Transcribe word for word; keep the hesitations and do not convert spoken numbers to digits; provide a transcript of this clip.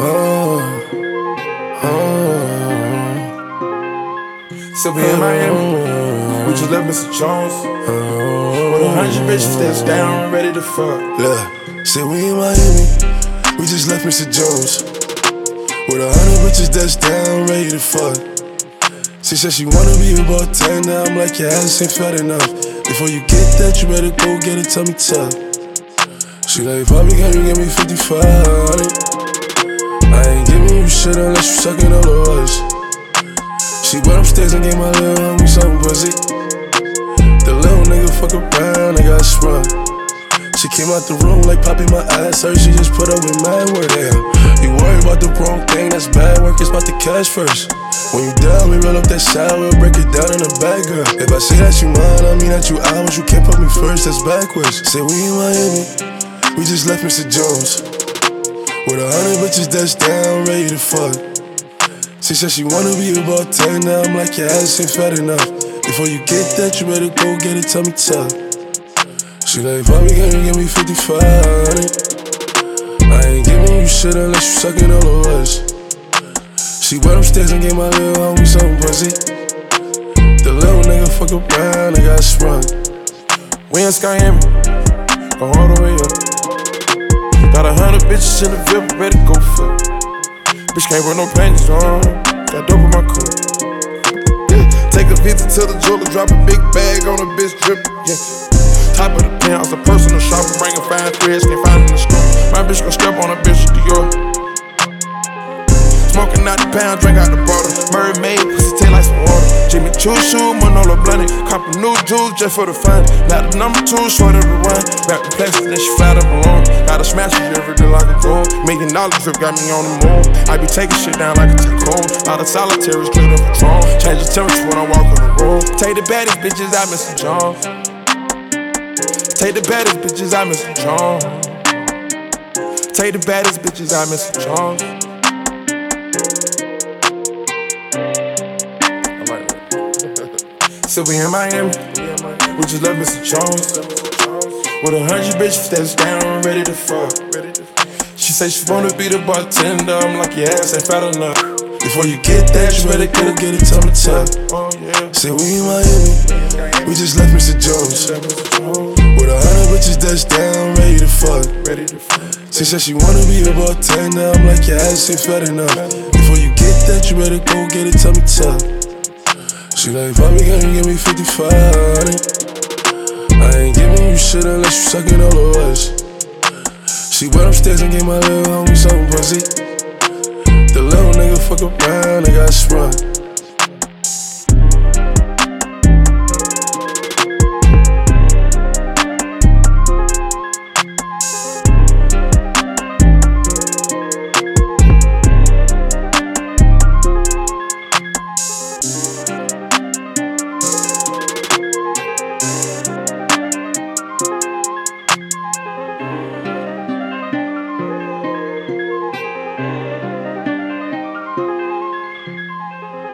Oh, oh. So we in Miami, we just left Mister Jones with a hundred bitches that's down, ready to fuck. Look, say we in Miami, we just left Mister Jones with a hundred bitches that's down, ready to fuck. She said she wanna be a bartender, I'm like, your ass ain't fat enough. Before you get that, you better go get it, tell me tough. She like, Bobby, can you give me fifty-five hundred? I ain't giving you shit unless you sucking all the voice. She went upstairs and gave my little homie some pussy. The little nigga fuck around and got sprung. She came out the room like popping my ass hurt. She just put up with mad word. Damn, you worry about the wrong thing, that's bad work. It's about the cash first. When you down, we roll up that shot, we'll break it down in the back, girl. If I say that you mine, I mean that you ours. You can't put me first, that's backwards. Say we in Miami, we just left Mister Jones with a hundred bitches that's down, ready to fuck. She said she wanna be a bartender, I'm like, your ass ain't fat enough. Before you get that, you better go get it, tell me tough. She like, Bobby, can you give me fifty-five hundred? I ain't giving you shit unless you sucking all the voice. She went upstairs and gave my little homie some pussy. The little nigga fuck around and got sprung. We in Miami, go all the way up. Got a hundred bitches in the V I P, ready to go fuck. Bitch can't wear no panties on, got dope in my cup. Yeah. Take a visit to the jeweler, drop a big bag on a bitch drip. Yeah. Top of the penthouse, a personal shopper, bringing fine threads, can't find it in the store. My bitch gon' step on a bitch to Dior. Smoking out the pound, drink out the bottle. Mermaid, pussy taste like some water. Jimmy Choo shoe, Manolo blunted. Cop a new jewels just for the fun. Now the number two, short of the one. Back to plastic, then she flat up alone. Gotta smash it every day like a gold. Million dollar drip got me on the moon. I be taking shit down like a tycoon. All the solitaries clear the Patron. Change the temperature when I walk on the road. Take the baddest bitches out, Mister Jones. Take the baddest bitches out, Mister Jones. Take the baddest bitches out, Mister Jones. So we in Miami, we just left Mister Jones with a hundred bitches that's down, ready to fuck. She say she wanna be the bartender, I'm like, your ass ain't fat enough. Before you get that, you better get it, get it, tell me tough. Say we in Miami, we just left Mister Jones with a hundred bitches that's down, ready to fuck. She said she wanna be a bartender, I'm like, your ass ain't fat enough. Before you get that, you better go get it, tell me tough. She like, Bobby, can you give me fifty-five hundred? I ain't giving you shit unless you sucking all the voice. She went upstairs and gave my little homie some pussy. The little nigga fuck around and got sprung.